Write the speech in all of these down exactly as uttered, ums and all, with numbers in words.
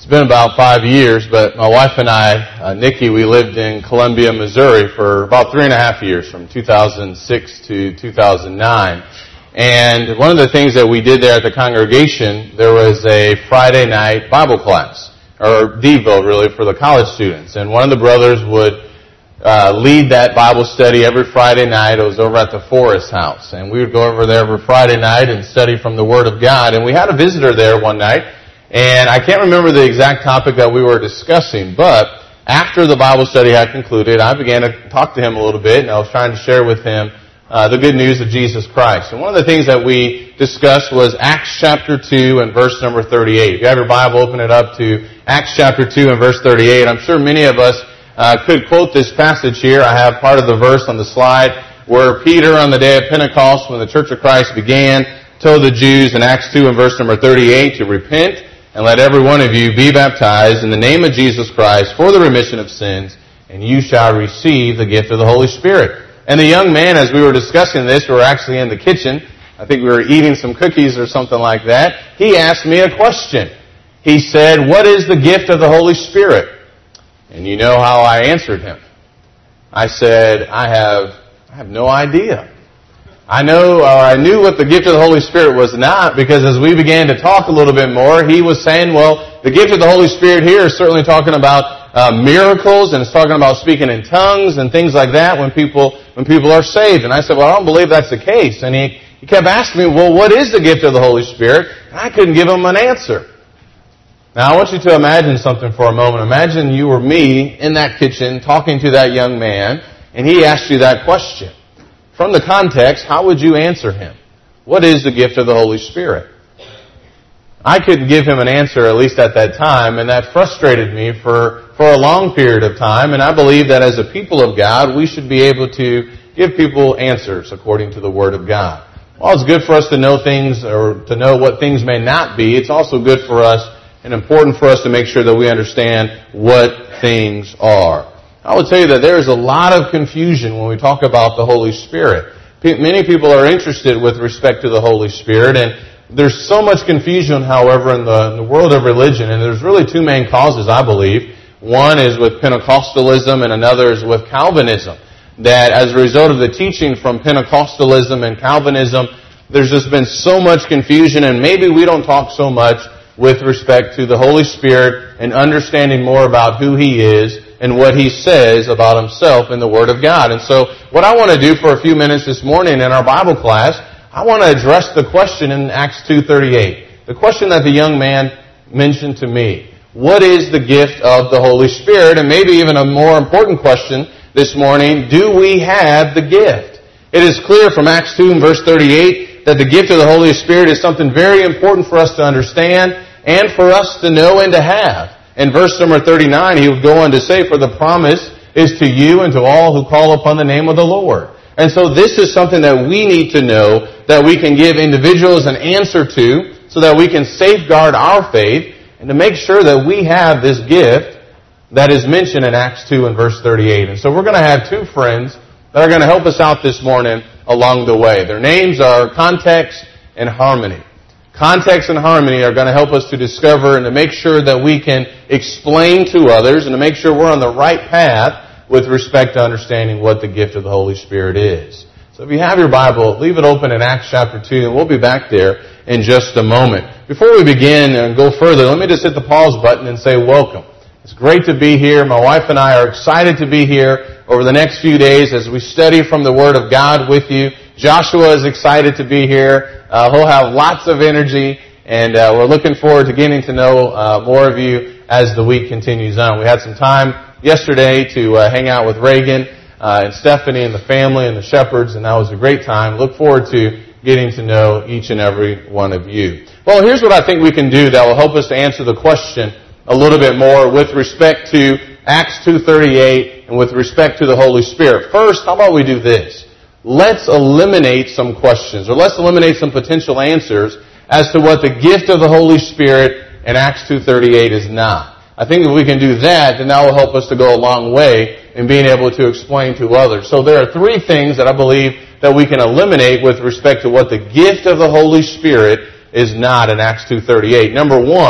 It's been about five years, but my wife and I, uh, Nikki, we lived in Columbia, Missouri for about three and a half years, from two thousand six to two thousand nine. And one of the things that we did there at the congregation, there was a Friday night Bible class, or Devo really, for the college students. And one of the brothers would uh, lead that Bible study every Friday night. It was over at the Forest House. And we would go over there every Friday night and study from the Word of God. And we had a visitor there one night. And I can't remember the exact topic that we were discussing, but after the Bible study had concluded, I began to talk to him a little bit, and I was trying to share with him uh, the good news of Jesus Christ. And one of the things that we discussed was Acts chapter two and verse number thirty-eight. If you have your Bible, open it up to Acts chapter two and verse thirty-eight. I'm sure many of us uh, could quote this passage here. I have part of the verse on the slide where Peter, on the day of Pentecost, when the Church of Christ began, told the Jews in Acts two and verse number thirty-eight to repent, and let every one of you be baptized in the name of Jesus Christ for the remission of sins, and you shall receive the gift of the Holy Spirit. And the young man, as we were discussing this, we were actually in the kitchen. I think we were eating some cookies or something like that. He asked me a question. He said, "What is the gift of the Holy Spirit?" And you know how I answered him. I said, I have, I have no idea. I know, or I knew what the gift of the Holy Spirit was not, because as we began to talk a little bit more, he was saying, well, the gift of the Holy Spirit here is certainly talking about uh, miracles, and it's talking about speaking in tongues and things like that when people when people are saved. And I said, well, I don't believe that's the case. And he, he kept asking me, well, what is the gift of the Holy Spirit? And I couldn't give him an answer. Now, I want you to imagine something for a moment. Imagine you were me in that kitchen talking to that young man, and he asked you that question. From the context, how would you answer him? What is the gift of the Holy Spirit? I couldn't give him an answer, at least at that time, and that frustrated me for, for a long period of time. And I believe that as a people of God, we should be able to give people answers according to the Word of God. While it's good for us to know things, or to know what things may not be, it's also good for us and important for us to make sure that we understand what things are. I will tell you that there is a lot of confusion when we talk about the Holy Spirit. Many people are interested with respect to the Holy Spirit, and there's so much confusion, however, in the, in the world of religion, and there's really two main causes, I believe. One is with Pentecostalism, and another is with Calvinism. That as a result of the teaching from Pentecostalism and Calvinism, there's just been so much confusion, and maybe we don't talk so much with respect to the Holy Spirit and understanding more about who He is and what He says about Himself in the Word of God. And so what I want to do for a few minutes this morning in our Bible class, I want to address the question in Acts two thirty-eight. The question that the young man mentioned to me. What is the gift of the Holy Spirit? And maybe even a more important question this morning, do we have the gift? It is clear from Acts two and verse thirty-eight that the gift of the Holy Spirit is something very important for us to understand and for us to know and to have. In verse number thirty-nine, he would go on to say, for the promise is to you and to all who call upon the name of the Lord. And so this is something that we need to know, that we can give individuals an answer to, so that we can safeguard our faith, and to make sure that we have this gift that is mentioned in Acts two and verse thirty-eight. And so we're going to have two friends that are going to help us out this morning along the way. Their names are Context and Harmony. Context and Harmony are going to help us to discover and to make sure that we can explain to others and to make sure we're on the right path with respect to understanding what the gift of the Holy Spirit is. So if you have your Bible, leave it open in Acts chapter two, and we'll be back there in just a moment. Before we begin and go further, let me just hit the pause button and say welcome. It's great to be here. My wife and I are excited to be here over the next few days as we study from the Word of God with you. Joshua is excited to be here. Uh, he'll have lots of energy, and uh, we're looking forward to getting to know uh, more of you as the week continues on. We had some time yesterday to uh, hang out with Reagan uh, and Stephanie and the family and the shepherds, and that was a great time. Look forward to getting to know each and every one of you. Well, here's what I think we can do that will help us to answer the question a little bit more with respect to Acts two thirty-eight and with respect to the Holy Spirit. First, how about we do this? Let's eliminate some questions, or let's eliminate some potential answers as to what the gift of the Holy Spirit in Acts two thirty-eight is not. I think if we can do that, then that will help us to go a long way in being able to explain to others. So there are three things that I believe that we can eliminate with respect to what the gift of the Holy Spirit is not in Acts two thirty-eight. Number one,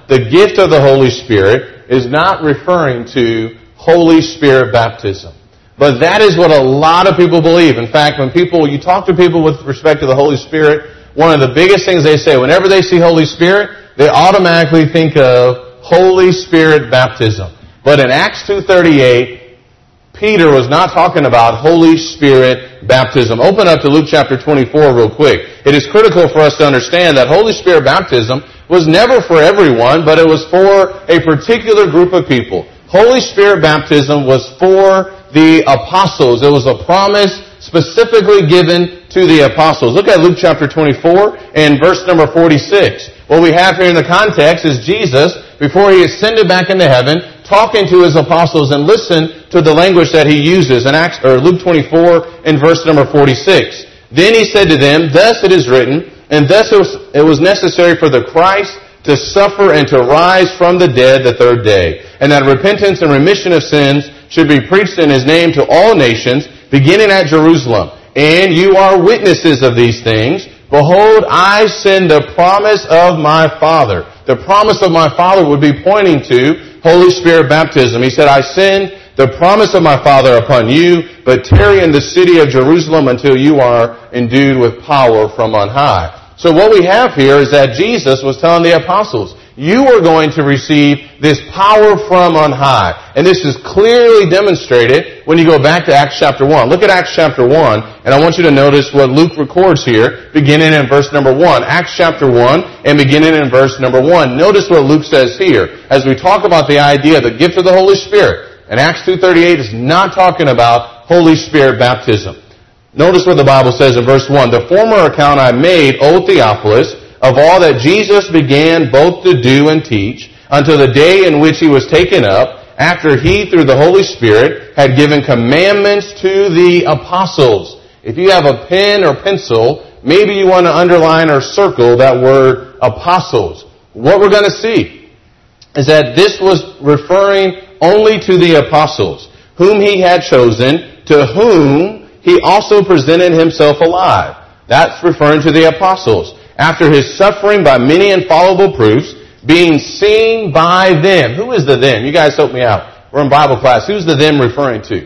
the gift of the Holy Spirit is not referring to Holy Spirit baptism. But that is what a lot of people believe. In fact, when people, you talk to people with respect to the Holy Spirit, one of the biggest things they say, whenever they see Holy Spirit, they automatically think of Holy Spirit baptism. But in Acts two thirty-eight, Peter was not talking about Holy Spirit baptism. Open up to Luke chapter twenty-four real quick. It is critical for us to understand that Holy Spirit baptism was never for everyone, but it was for a particular group of people. Holy Spirit baptism was for the apostles. It was a promise specifically given to the apostles. Look at Luke chapter twenty-four and verse number forty-six. What we have here in the context is Jesus, before he ascended back into heaven, talking to his apostles, and listen to the language that he uses in Acts, or Luke twenty-four and verse number forty-six. Then he said to them, "Thus it is written, and thus it was, it was necessary for the Christ to suffer and to rise from the dead the third day, and that repentance and remission of sins should be preached in his name to all nations, beginning at Jerusalem. And you are witnesses of these things. Behold, I send the promise of my Father." The promise of my Father would be pointing to Holy Spirit baptism. He said, "I send the promise of my Father upon you, but tarry in the city of Jerusalem until you are endued with power from on high." So what we have here is that Jesus was telling the apostles, you are going to receive this power from on high. And this is clearly demonstrated when you go back to Acts chapter one. Look at Acts chapter one, and I want you to notice what Luke records here, beginning in verse number one. Acts chapter one, and beginning in verse number one. Notice what Luke says here, as we talk about the idea of the gift of the Holy Spirit. And Acts two thirty-eight is not talking about Holy Spirit baptism. Notice what the Bible says in verse one. "The former account I made, O Theophilus, of all that Jesus began both to do and teach, until the day in which he was taken up, after he, through the Holy Spirit, had given commandments to the apostles." If you have a pen or pencil, maybe you want to underline or circle that word apostles. What we're going to see is that this was referring only to the apostles, whom he had chosen, to whom he also presented himself alive. That's referring to the apostles. After his suffering by many infallible proofs, being seen by them. Who is the them? You guys help me out. We're in Bible class. Who's the them referring to?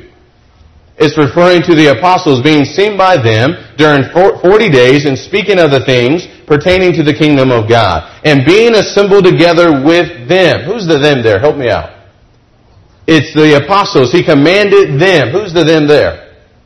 It's referring to the apostles being seen by them during forty days and speaking of the things pertaining to the kingdom of God. And being assembled together with them. Who's the them there? Help me out. It's the apostles. He commanded them. Who's the them there?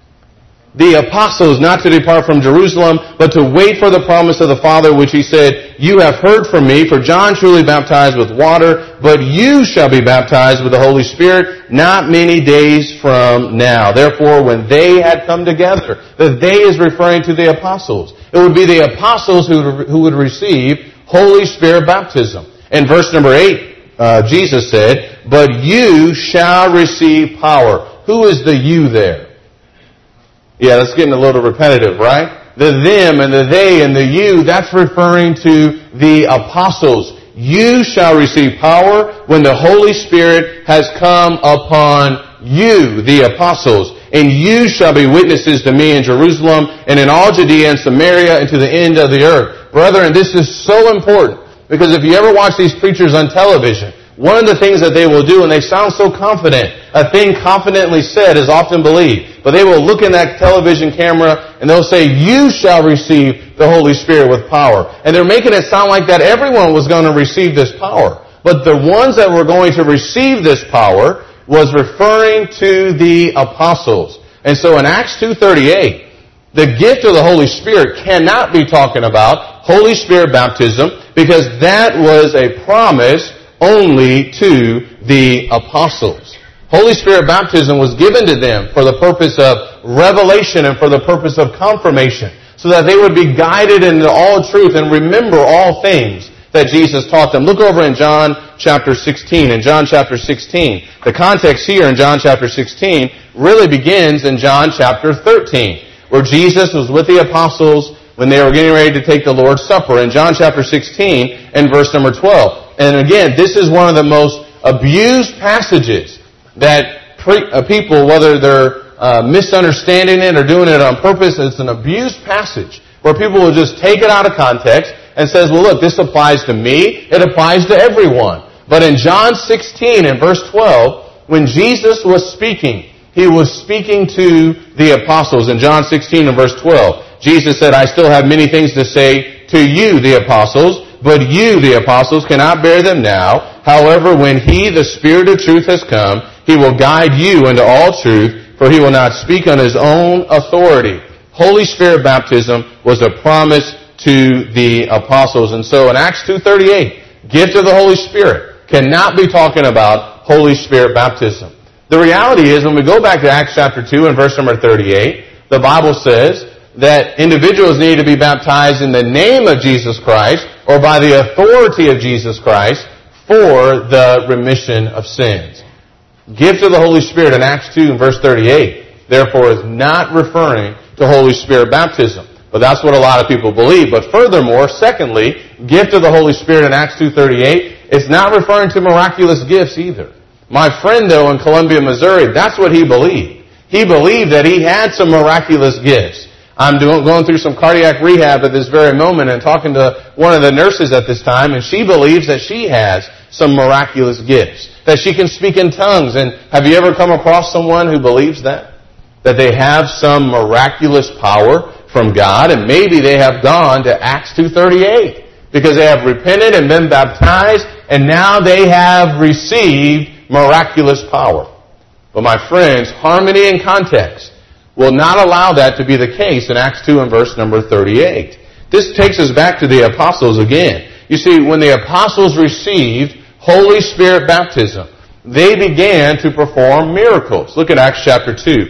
The apostles not to depart from Jerusalem, but to wait for the promise of the Father, which he said, "You have heard from me, for John truly baptized with water, but you shall be baptized with the Holy Spirit not many days from now." Therefore, when they had come together, the they is referring to the apostles. It would be the apostles who, who would receive Holy Spirit baptism. In verse number eight, uh, Jesus said, "But you shall receive power." Who is the you there? Yeah, that's getting a little repetitive, right? The them and the they and the you, that's referring to the apostles. You shall receive power when the Holy Spirit has come upon you, the apostles. And you shall be witnesses to me in Jerusalem and in all Judea and Samaria and to the end of the earth. Brethren, this is so important, because if you ever watch these preachers on television, one of the things that they will do, and they sound so confident, a thing confidently said is often believed. But they will look in that television camera and they'll say, "You shall receive the Holy Spirit with power." And they're making it sound like that everyone was going to receive this power. But the ones that were going to receive this power was referring to the apostles. And so in Acts two thirty-eight, the gift of the Holy Spirit cannot be talking about Holy Spirit baptism, because that was a promise only to the apostles. Holy Spirit baptism was given to them for the purpose of revelation and for the purpose of confirmation, so that they would be guided into all truth and remember all things that Jesus taught them. Look over in John chapter sixteen. In John chapter sixteen, the context here in John chapter sixteen really begins in John chapter thirteen, where Jesus was with the apostles when they were getting ready to take the Lord's Supper. In John chapter sixteen and verse number twelve. And again, this is one of the most abused passages that pre- uh, people, whether they're uh, misunderstanding it or doing it on purpose, it's an abused passage where people will just take it out of context and says, well, look, this applies to me. It applies to everyone. But in John sixteen and verse twelve, when Jesus was speaking, He was speaking to the apostles. In John sixteen and verse twelve, Jesus said, I still have many things to say to you, the apostles, but you, the apostles, cannot bear them now. However, when He, the Spirit of truth, has come, He will guide you into all truth, for He will not speak on His own authority. Holy Spirit baptism was a promise to the apostles. And so in Acts two thirty-eight, gift of the Holy Spirit cannot be talking about Holy Spirit baptism. The reality is, when we go back to Acts chapter two and verse number thirty-eight, the Bible says that individuals need to be baptized in the name of Jesus Christ or by the authority of Jesus Christ for the remission of sins. Gift of the Holy Spirit in Acts two and verse thirty-eight, therefore, is not referring to Holy Spirit baptism. But that's what a lot of people believe. But furthermore, secondly, gift of the Holy Spirit in Acts two thirty-eight, it's not referring to miraculous gifts either. My friend, though, in Columbia, Missouri, that's what he believed. He believed that he had some miraculous gifts. I'm doing, going through some cardiac rehab at this very moment and talking to one of the nurses at this time, and she believes that she has some miraculous gifts, that she can speak in tongues. And have you ever come across someone who believes that? That they have some miraculous power from God, and maybe they have gone to Acts two thirty-eight because they have repented and been baptized, and now they have received miraculous power. But my friends, harmony and context will not allow that to be the case in Acts two and verse number thirty-eight. This takes us back to the apostles again. You see, when the apostles received Holy Spirit baptism, they began to perform miracles. Look at Acts chapter two.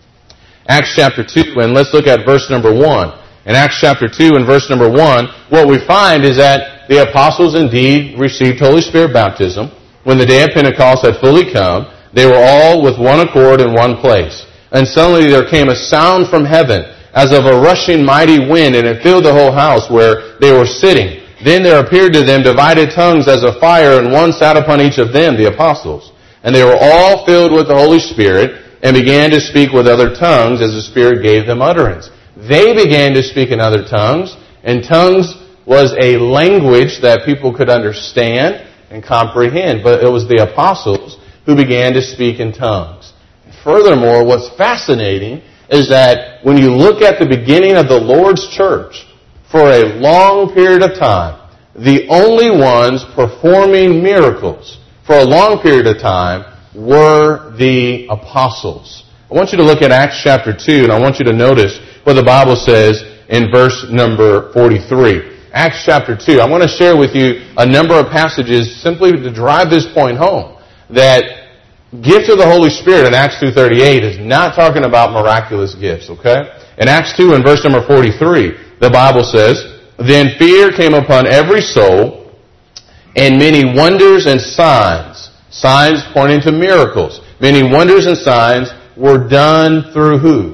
Acts chapter two, and let's look at verse number one. In Acts chapter two and verse number one, what we find is that the apostles indeed received Holy Spirit baptism. When the day of Pentecost had fully come, they were all with one accord in one place. And suddenly there came a sound from heaven, as of a rushing mighty wind, and it filled the whole house where they were sitting. Then there appeared to them divided tongues as of fire, and one sat upon each of them, the apostles. And they were all filled with the Holy Spirit, and began to speak with other tongues as the Spirit gave them utterance. They began to speak in other tongues, and tongues was a language that people could understand and comprehend. But it was the apostles who began to speak in tongues. Furthermore, what's fascinating is that when you look at the beginning of the Lord's church, for a long period of time, the only ones performing miracles for a long period of time were the apostles. I want you to look at Acts chapter two, and I want you to notice what the Bible says in verse number forty-three. Acts chapter two. I want to share with you a number of passages simply to drive this point home, that gift of the Holy Spirit in Acts two thirty-eight is not talking about miraculous gifts, okay? In Acts two and verse number forty-three, the Bible says, Then fear came upon every soul, and many wonders and signs, signs pointing to miracles, many wonders and signs were done through who?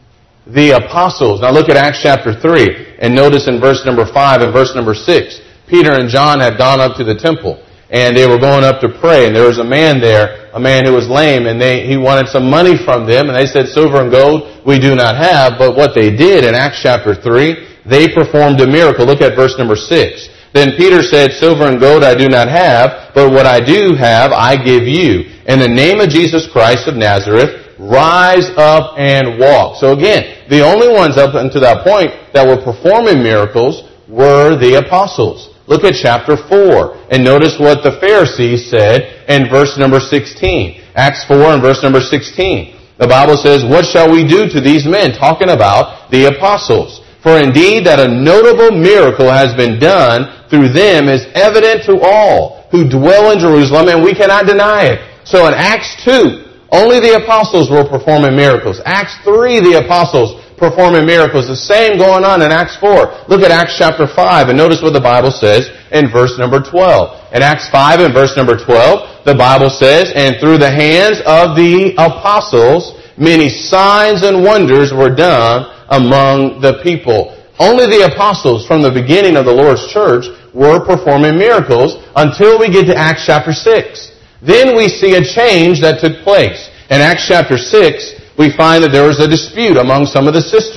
The apostles. Now look at Acts chapter three, and notice in verse number five and verse number six, Peter and John had gone up to the temple, and they were going up to pray, and there was a man there, a man who was lame, and they, he wanted some money from them, and they said, silver and gold we do not have. But what they did in Acts chapter three, they performed a miracle. Look at verse number six. Then Peter said, silver and gold I do not have, but what I do have I give you. In the name of Jesus Christ of Nazareth, rise up and walk. So again, the only ones up until that point that were performing miracles were the apostles. Look at chapter four, and notice what the Pharisees said in verse number sixteen. Acts four and verse number sixteen. The Bible says, What shall we do to these men? Talking about the apostles. For indeed that a notable miracle has been done through them is evident to all who dwell in Jerusalem, and we cannot deny it. So in Acts two, only the apostles were performing miracles. Acts three, the apostles performing miracles. The same going on in Acts four. Look at Acts chapter five and notice what the Bible says in verse number twelve. In Acts five and verse number twelve, the Bible says, And through the hands of the apostles, many signs and wonders were done among the people. Only the apostles from the beginning of the Lord's church were performing miracles until we get to Acts chapter six. Then we see a change that took place. In Acts chapter six, we find that there was a dispute among some of the sisters.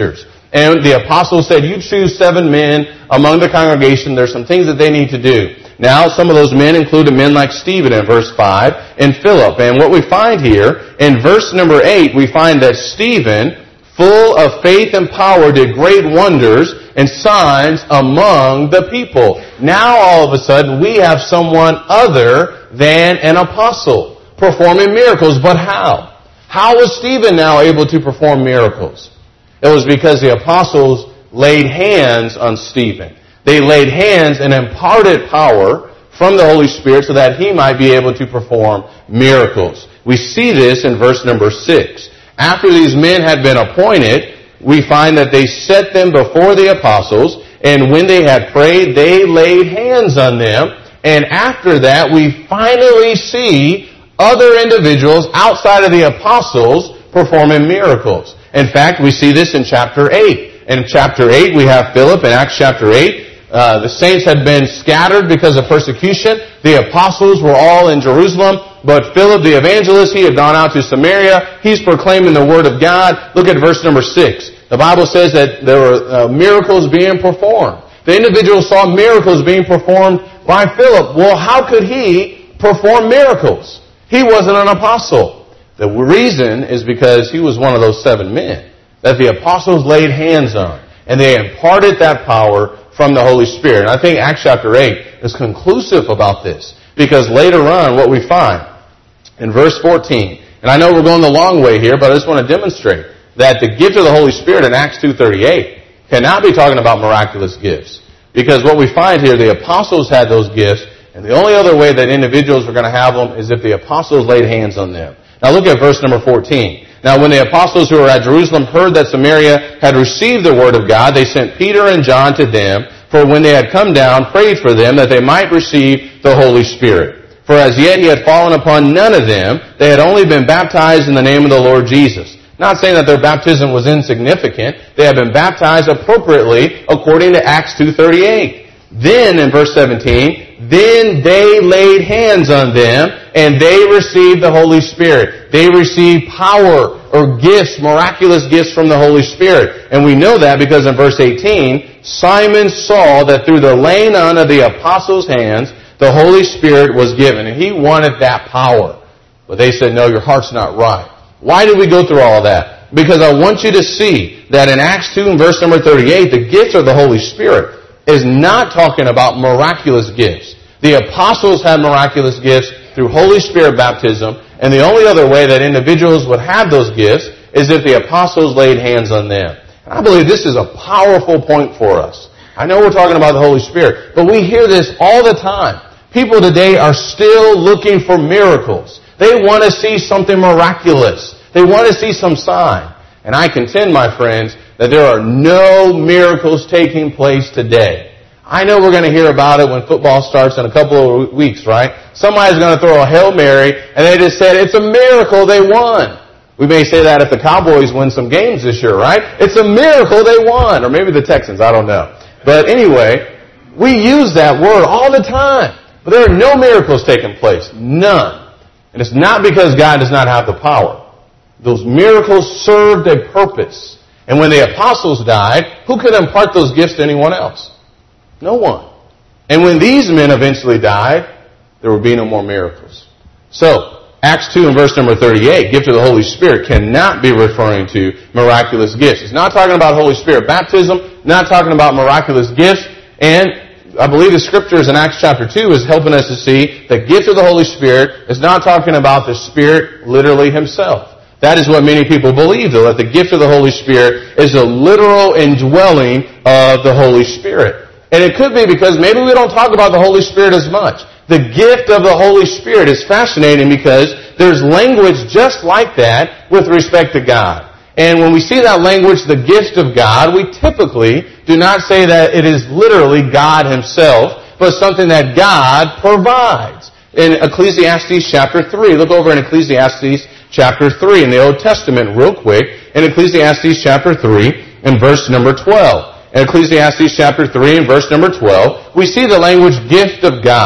And the apostles said, you choose seven men among the congregation. There's some things that they need to do. Now, some of those men included men like Stephen in verse five and Philip. And what we find here, in verse number eight, we find that Stephen, full of faith and power, did great wonders and signs among the people. Now, all of a sudden, we have someone other than an apostle performing miracles. But how? How was Stephen now able to perform miracles? It was because the apostles laid hands on Stephen. They laid hands and imparted power from the Holy Spirit so that he might be able to perform miracles. We see this in verse number six. After these men had been appointed, we find that they set them before the apostles, and when they had prayed, they laid hands on them. And after that, we finally see other individuals outside of the apostles performing miracles. In fact, we see this in chapter eight. In chapter eight, we have Philip. In Acts chapter eight, uh, the saints had been scattered because of persecution. The apostles were all in Jerusalem, but Philip the evangelist, he had gone out to Samaria. He's proclaiming the word of God. Look at verse number six. The Bible says that there were uh, miracles being performed. The individual saw miracles being performed by Philip. Well, how could he perform miracles? He wasn't an apostle. The reason is because he was one of those seven men that the apostles laid hands on, and they imparted that power from the Holy Spirit. And I think Acts chapter eight is conclusive about this, because later on what we find in verse fourteen, and I know we're going the long way here, but I just want to demonstrate that the gift of the Holy Spirit in Acts two thirty-eight cannot be talking about miraculous gifts. Because what we find here, the apostles had those gifts, and the only other way that individuals were going to have them is if the apostles laid hands on them. Now look at verse number fourteen. Now when the apostles who were at Jerusalem heard that Samaria had received the word of God, they sent Peter and John to them, for when they had come down, prayed for them that they might receive the Holy Spirit. For as yet he had fallen upon none of them. They had only been baptized in the name of the Lord Jesus. Not saying that their baptism was insignificant. They had been baptized appropriately according to Acts two thirty-eight. Then, in verse seventeen, then they laid hands on them, and they received the Holy Spirit. They received power or gifts, miraculous gifts from the Holy Spirit. And we know that because in verse eighteen, Simon saw that through the laying on of the apostles' hands, the Holy Spirit was given. And he wanted that power. But they said, no, your heart's not right. Why did we go through all that? Because I want you to see that in Acts two and verse number thirty-eight, the gift of the Holy Spirit is not talking about miraculous gifts. The apostles had miraculous gifts through Holy Spirit baptism, and the only other way that individuals would have those gifts is if the apostles laid hands on them. And I believe this is a powerful point for us. I know we're talking about the Holy Spirit, but we hear this all the time. People today are still looking for miracles. They want to see something miraculous. They want to see some sign. And I contend, my friends, that there are no miracles taking place today. I know we're going to hear about it when football starts in a couple of weeks, right? Somebody's going to throw a Hail Mary, and they just said, it's a miracle they won. We may say that if the Cowboys win some games this year, right? It's a miracle they won. Or maybe the Texans, I don't know. But anyway, we use that word all the time. But there are no miracles taking place. None. And it's not because God does not have the power. Those miracles served a purpose. And when the apostles died, who could impart those gifts to anyone else? No one. And when these men eventually died, there would be no more miracles. So, Acts two and verse number thirty-eight, gift of the Holy Spirit, cannot be referring to miraculous gifts. It's not talking about Holy Spirit baptism, not talking about miraculous gifts, and I believe the scriptures in Acts chapter two is helping us to see the gift of the Holy Spirit is not talking about the Spirit literally Himself. That is what many people believe, though, that the gift of the Holy Spirit is a literal indwelling of the Holy Spirit. And it could be because maybe we don't talk about the Holy Spirit as much. The gift of the Holy Spirit is fascinating because there's language just like that with respect to God. And when we see that language, the gift of God, we typically do not say that it is literally God Himself, but something that God provides. In Ecclesiastes chapter three, look over in Ecclesiastes chapter three in the Old Testament real quick, in Ecclesiastes chapter three and verse number twelve. In Ecclesiastes chapter three and verse number twelve, we see the language gift of God.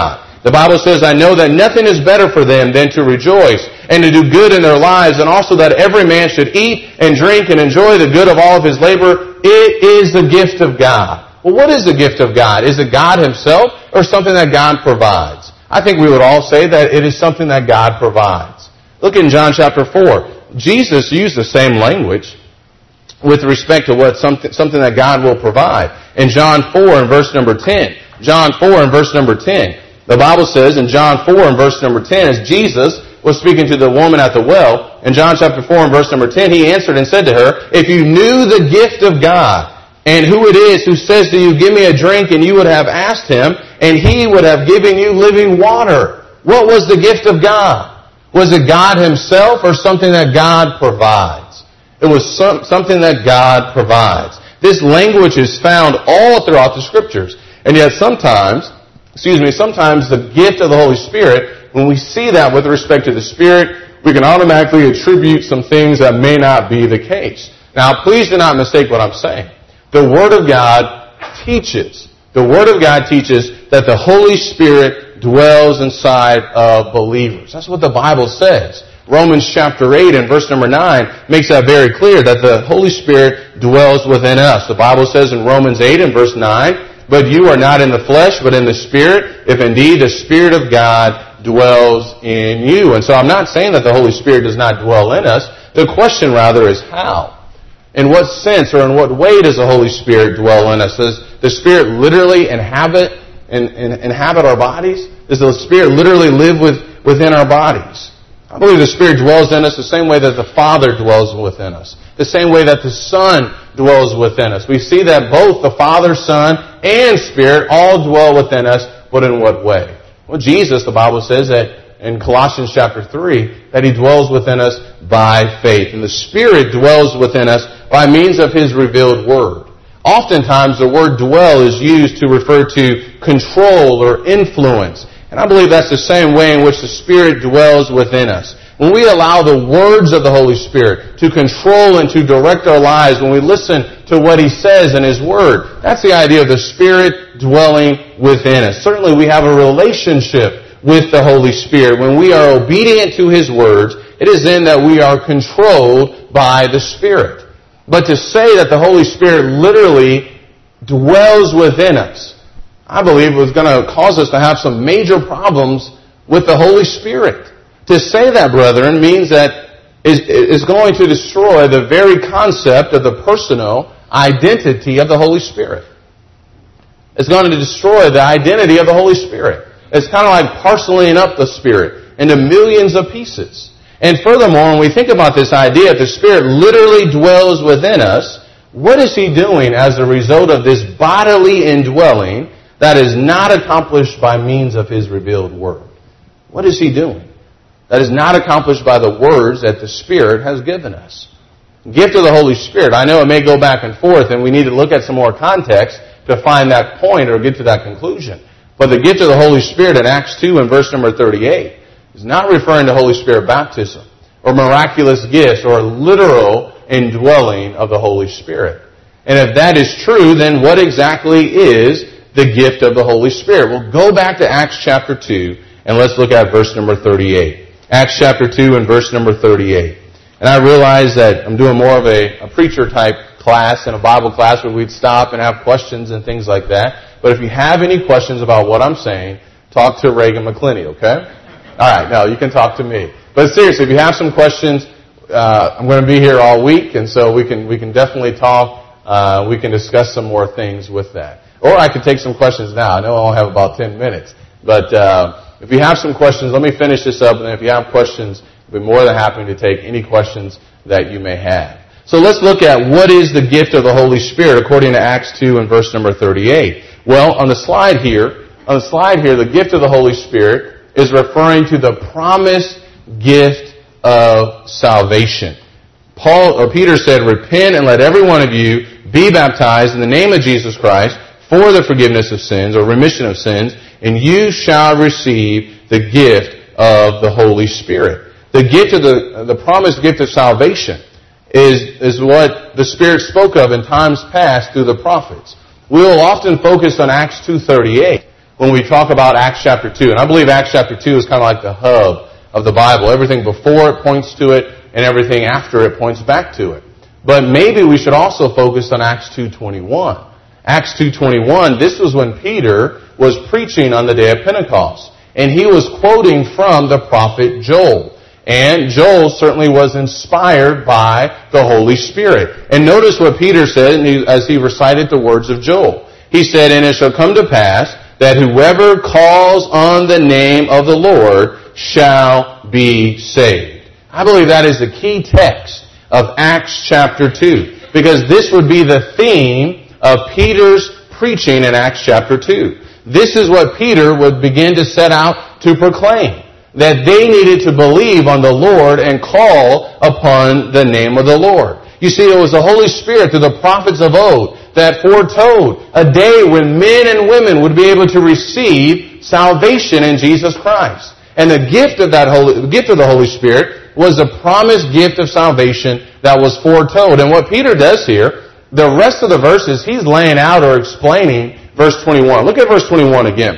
The Bible says, I know that nothing is better for them than to rejoice and to do good in their lives, and also that every man should eat and drink and enjoy the good of all of his labor. It is the gift of God. Well, what is the gift of God? Is it God himself or something that God provides? I think we would all say that it is something that God provides. Look in John chapter four. Jesus used the same language with respect to what something, something that God will provide. In John four and verse number ten. John four and verse number ten. The Bible says in John four and verse number ten, as Jesus was speaking to the woman at the well, in John chapter four and verse number ten, he answered and said to her, if you knew the gift of God, and who it is who says to you, give me a drink, and you would have asked him, and he would have given you living water. What was the gift of God? Was it God himself or something that God provides? It was some, something that God provides. This language is found all throughout the Scriptures. And yet sometimes, excuse me, sometimes the gift of the Holy Spirit, when we see that with respect to the Spirit, we can automatically attribute some things that may not be the case. Now, please do not mistake what I'm saying. The Word of God teaches, the Word of God teaches that the Holy Spirit dwells inside of believers. That's what the Bible says. Romans chapter eight and verse number nine makes that very clear, that the Holy Spirit dwells within us. The Bible says in Romans eight and verse nine, but you are not in the flesh, but in the Spirit, if indeed the Spirit of God dwells in you. And so I'm not saying that the Holy Spirit does not dwell in us. The question rather is how. In what sense or in what way does the Holy Spirit dwell in us? Does the Spirit literally inhabit and, and inhabit our bodies? Does the Spirit literally live with, within our bodies? I believe the Spirit dwells in us the same way that the Father dwells within us. The same way that the Son dwells within us. We see that both the Father, Son, and Spirit all dwell within us, but in what way? Well, Jesus, the Bible says that in Colossians chapter three, that He dwells within us by faith. And the Spirit dwells within us by means of His revealed Word. Oftentimes the word dwell is used to refer to control or influence. And I believe that's the same way in which the Spirit dwells within us. When we allow the words of the Holy Spirit to control and to direct our lives, when we listen to what He says in His Word, that's the idea of the Spirit dwelling within us. Certainly we have a relationship with the Holy Spirit. When we are obedient to His words, it is then that we are controlled by the Spirit. But to say that the Holy Spirit literally dwells within us, I believe was going to cause us to have some major problems with the Holy Spirit. To say that, brethren, means that is, is going to destroy the very concept of the personal identity of the Holy Spirit. It's going to destroy the identity of the Holy Spirit. It's kind of like parceling up the Spirit into millions of pieces. And furthermore, when we think about this idea, if the Spirit literally dwells within us, what is He doing as a result of this bodily indwelling that is not accomplished by means of His revealed Word? What is He doing? That is not accomplished by the words that the Spirit has given us. The gift of the Holy Spirit, I know it may go back and forth, and we need to look at some more context to find that point or get to that conclusion. But the gift of the Holy Spirit in Acts two and verse number thirty-eight is not referring to Holy Spirit baptism or miraculous gifts or literal indwelling of the Holy Spirit. And if that is true, then what exactly is the gift of the Holy Spirit? Well, go back to Acts chapter two and let's look at verse number thirty-eight. Acts chapter two and verse number thirty-eight. And I realize that I'm doing more of a, a preacher type class and a Bible class where we'd stop and have questions and things like that. But if you have any questions about what I'm saying, talk to Reagan McClinney, okay? All right, no, you can talk to me. But seriously, if you have some questions, uh, I'm going to be here all week, and so we can we can definitely talk. Uh, we can discuss some more things with that. Or I could take some questions now. I know I only have about ten minutes. But uh, if you have some questions, let me finish this up, and if you have questions, I'll be more than happy to take any questions that you may have. So let's look at what is the gift of the Holy Spirit according to Acts two and verse number thirty-eight. Well, on the slide here, on the slide here, the gift of the Holy Spirit is referring to the promised gift of salvation. Paul or Peter said, "Repent and let every one of you be baptized in the name of Jesus Christ for the forgiveness of sins," or remission of sins, "and you shall receive the gift of the Holy Spirit." The gift of the the promised gift of salvation is is what the Spirit spoke of in times past through the prophets. We will often focus on Acts two thirty-eight, when we talk about Acts chapter two. And I believe Acts chapter two is kind of like the hub of the Bible. Everything before it points to it, and everything after it points back to it. But maybe we should also focus on Acts two twenty-one. Acts two twenty-one, this was when Peter was preaching on the day of Pentecost. And he was quoting from the prophet Joel. And Joel certainly was inspired by the Holy Spirit. And notice what Peter said as he recited the words of Joel. He said, "And it shall come to pass that whoever calls on the name of the Lord shall be saved." I believe that is the key text of Acts chapter two. Because this would be the theme of Peter's preaching in Acts chapter two. This is what Peter would begin to set out to proclaim. That they needed to believe on the Lord and call upon the name of the Lord. You see, it was the Holy Spirit through the prophets of old that foretold a day when men and women would be able to receive salvation in Jesus Christ. And the gift of that Holy, the gift of the Holy Spirit was the promised gift of salvation that was foretold. And what Peter does here, the rest of the verses, he's laying out or explaining verse twenty-one. Look at verse twenty-one again.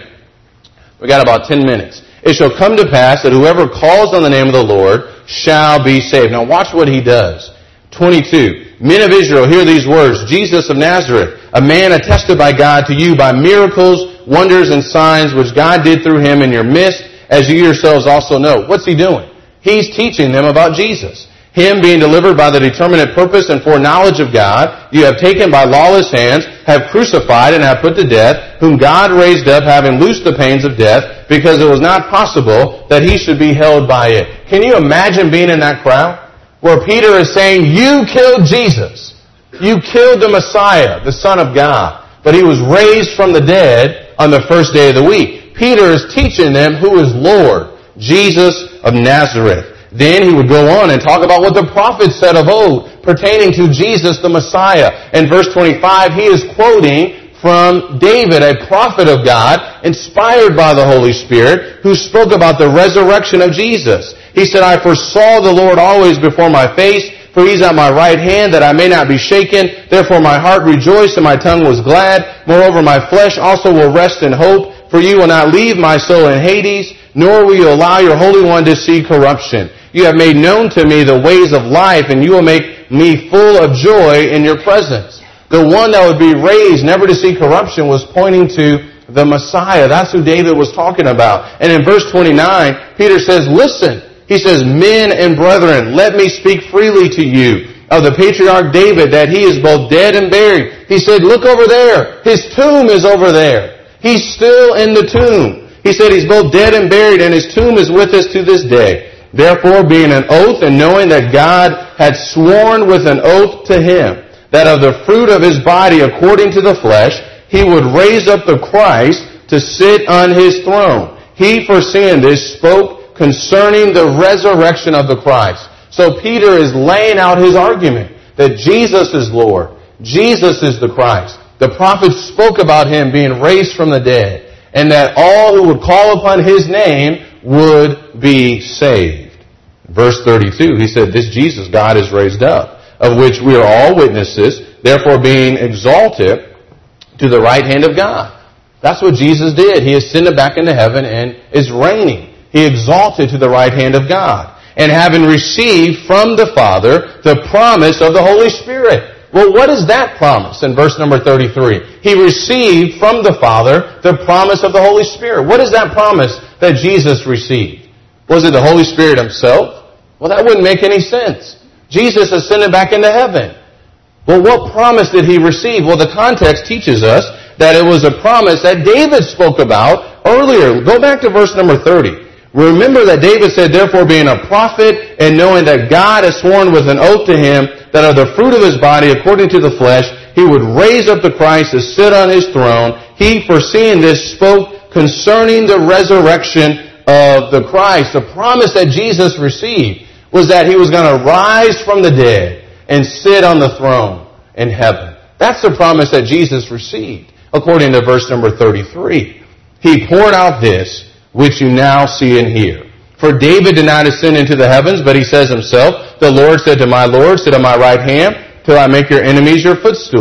We got about ten minutes. "It shall come to pass that whoever calls on the name of the Lord shall be saved." Now watch what he does. twenty-two. "Men of Israel, hear these words. Jesus of Nazareth, a man attested by God to you by miracles, wonders, and signs which God did through him in your midst, as you yourselves also know." What's he doing? He's teaching them about Jesus. "Him being delivered by the determinate purpose and foreknowledge of God, you have taken by lawless hands, have crucified and have put to death, whom God raised up, having loosed the pains of death, because it was not possible that he should be held by it." Can you imagine being in that crowd? Where Peter is saying, you killed Jesus. You killed the Messiah, the Son of God. But he was raised from the dead on the first day of the week. Peter is teaching them who is Lord, Jesus of Nazareth. Then he would go on and talk about what the prophets said of old pertaining to Jesus the Messiah. In verse twenty-five, he is quoting from David, a prophet of God, inspired by the Holy Spirit, who spoke about the resurrection of Jesus. He said, "I foresaw the Lord always before my face, for he's at my right hand, that I may not be shaken. Therefore my heart rejoiced and my tongue was glad. Moreover my flesh also will rest in hope, for you will not leave my soul in Hades, nor will you allow your Holy One to see corruption. You have made known to me the ways of life, and you will make me full of joy in your presence." The one that would be raised never to see corruption was pointing to the Messiah. That's who David was talking about. And in verse twenty-nine, Peter says, listen. He says, "Men and brethren, let me speak freely to you of the patriarch David, that he is both dead and buried." He said, look over there. His tomb is over there. He's still in the tomb. He said he's both dead and buried, and his tomb is with us to this day. "Therefore, being an oath, and knowing that God had sworn with an oath to him, that of the fruit of his body according to the flesh, he would raise up the Christ to sit on his throne. He, foreseeing this, spoke concerning the resurrection of the Christ." So Peter is laying out his argument that Jesus is Lord. Jesus is the Christ. The prophets spoke about him being raised from the dead, and that all who would call upon his name would be saved. Verse thirty-two, he said, "This Jesus God is raised up, of which we are all witnesses, therefore being exalted to the right hand of God." That's what Jesus did. He ascended back into heaven and is reigning. He exalted to the right hand of God. "And having received from the Father the promise of the Holy Spirit." Well, what is that promise in verse number thirty-three? He received from the Father the promise of the Holy Spirit. What is that promise that Jesus received? Was it the Holy Spirit himself? Well, that wouldn't make any sense. Jesus ascended back into heaven. Well, what promise did he receive? Well, the context teaches us that it was a promise that David spoke about earlier. Go back to verse number thirty. Remember that David said, "Therefore being a prophet, and knowing that God has sworn with an oath to him, that of the fruit of his body according to the flesh, he would raise up the Christ to sit on his throne. He, foreseeing this, spoke concerning the resurrection of the Christ." The promise that Jesus received was that he was going to rise from the dead and sit on the throne in heaven. That's the promise that Jesus received, according to verse number thirty-three. "He poured out this, which you now see and hear. For David did not ascend into the heavens, but he says himself, the Lord said to my Lord, sit on my right hand, till I make your enemies your footstool.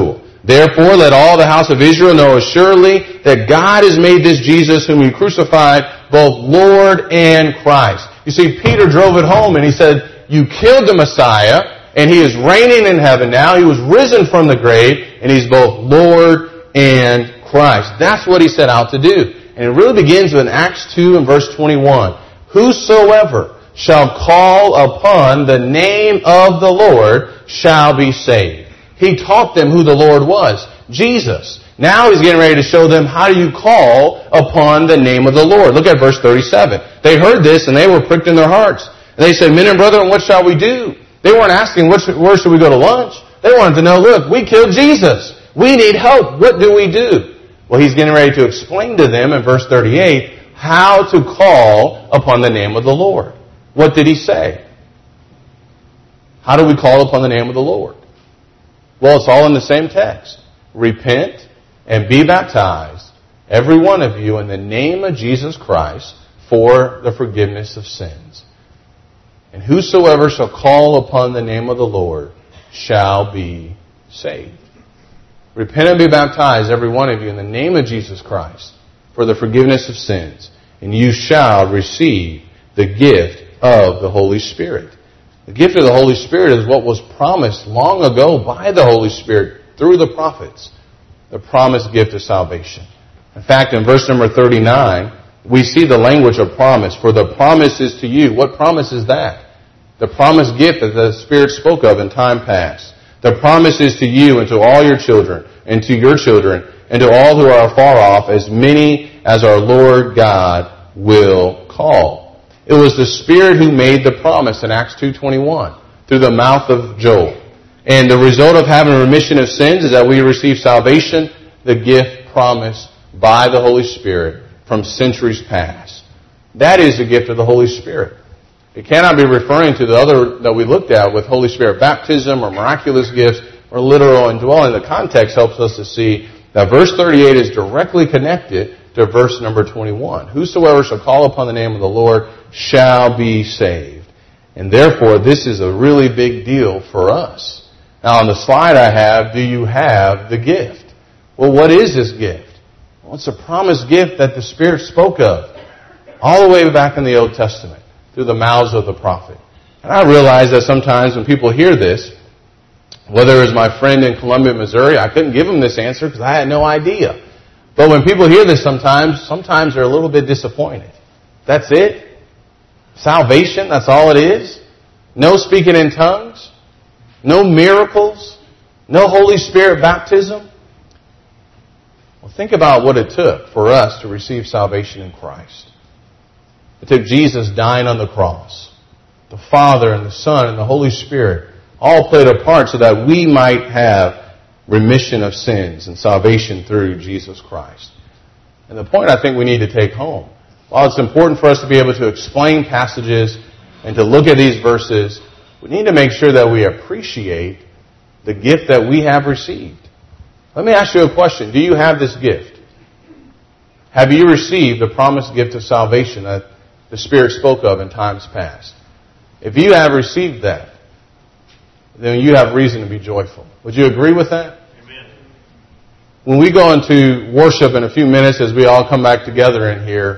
Therefore, let all the house of Israel know assuredly that God has made this Jesus whom you crucified both Lord and Christ. You see, Peter drove it home and he said, you killed the Messiah and he is reigning in heaven now. He was risen from the grave and he's both Lord and Christ. That's what he set out to do. And it really begins in Acts two and verse twenty-one. Whosoever shall call upon the name of the Lord shall be saved. He taught them who the Lord was, Jesus. Now he's getting ready to show them how do you call upon the name of the Lord. Look at verse thirty-seven. They heard this and they were pricked in their hearts. And they said, men and brethren, what shall we do? They weren't asking, where should we go to lunch? They wanted to know, look, we killed Jesus. We need help. What do we do? Well, he's getting ready to explain to them in verse thirty-eight how to call upon the name of the Lord. What did he say? How do we call upon the name of the Lord? Well, it's all in the same text. Repent and be baptized, every one of you, in the name of Jesus Christ for the forgiveness of sins. And whosoever shall call upon the name of the Lord shall be saved. Repent and be baptized, every one of you, in the name of Jesus Christ for the forgiveness of sins, and you shall receive the gift of the Holy Spirit. The gift of the Holy Spirit is what was promised long ago by the Holy Spirit through the prophets. The promised gift of salvation. In fact, in verse number thirty-nine, we see the language of promise. For the promise is to you. What promise is that? The promised gift that the Spirit spoke of in time past. The promise is to you and to all your children and to your children and to all who are far off, as many as our Lord God will call. It was the Spirit who made the promise in Acts two twenty-one through the mouth of Joel. And the result of having a remission of sins is that we receive salvation, the gift promised by the Holy Spirit from centuries past. That is the gift of the Holy Spirit. It cannot be referring to the other that we looked at with Holy Spirit baptism or miraculous gifts or literal indwelling. The context helps us to see that verse thirty-eight is directly connected to verse number twenty-one. Whosoever shall call upon the name of the Lord shall be saved. And therefore, this is a really big deal for us. Now, on the slide I have, do you have the gift? Well, what is this gift? Well, it's a promised gift that the Spirit spoke of all the way back in the Old Testament through the mouths of the prophet. And I realize that sometimes when people hear this, whether it was my friend in Columbia, Missouri, I couldn't give him this answer because I had no idea. But when people hear this sometimes, sometimes they're a little bit disappointed. That's it? Salvation, that's all it is? No speaking in tongues? No miracles? No Holy Spirit baptism? Well, think about what it took for us to receive salvation in Christ. It took Jesus dying on the cross. The Father and the Son and the Holy Spirit all played a part so that we might have remission of sins and salvation through Jesus Christ. And the point I think we need to take home, while it's important for us to be able to explain passages and to look at these verses, we need to make sure that we appreciate the gift that we have received. Let me ask you a question. Do you have this gift? Have you received the promised gift of salvation that the Spirit spoke of in times past? If you have received that, then you have reason to be joyful. Would you agree with that? Amen. When we go into worship in a few minutes as we all come back together in here,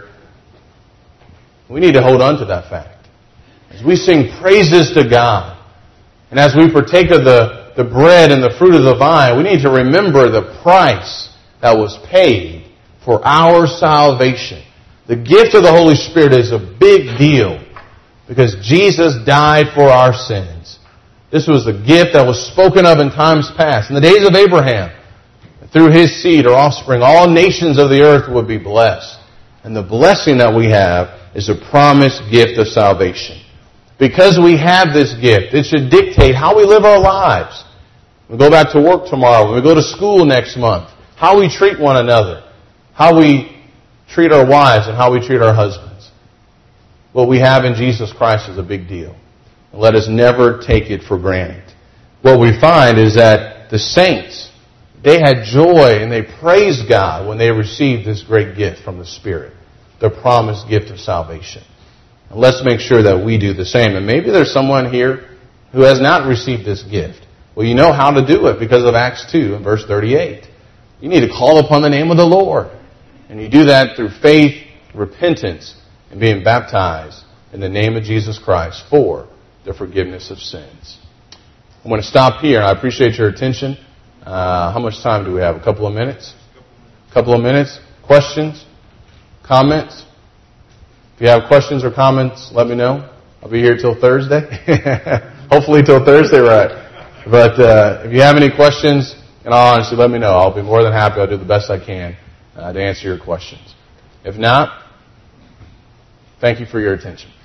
we need to hold on to that fact. As we sing praises to God, and as we partake of the, the bread and the fruit of the vine, we need to remember the price that was paid for our salvation. The gift of the Holy Spirit is a big deal because Jesus died for our sins. This was the gift that was spoken of in times past. In the days of Abraham, through his seed or offspring, all nations of the earth would be blessed. And the blessing that we have is a promised gift of salvation. Because we have this gift, it should dictate how we live our lives. We go back to work tomorrow, when we go to school next month, how we treat one another, how we treat our wives and how we treat our husbands. What we have in Jesus Christ is a big deal. And let us never take it for granted. What we find is that the saints, they had joy and they praised God when they received this great gift from the Spirit, the promised gift of salvation. And let's make sure that we do the same. And maybe there's someone here who has not received this gift. Well, you know how to do it because of Acts two and verse thirty-eight. You need to call upon the name of the Lord. And you do that through faith, repentance, and being baptized in the name of Jesus Christ for the forgiveness of sins. I'm going to stop here. I appreciate your attention. Uh, how much time do we have? A couple of minutes? A couple of minutes? Questions? Comments? If you have questions or comments, let me know. I'll be here till Thursday. Hopefully till Thursday, right? But uh, if you have any questions, in all honesty, let me know. I'll be more than happy. I'll do the best I can uh, to answer your questions. If not, thank you for your attention.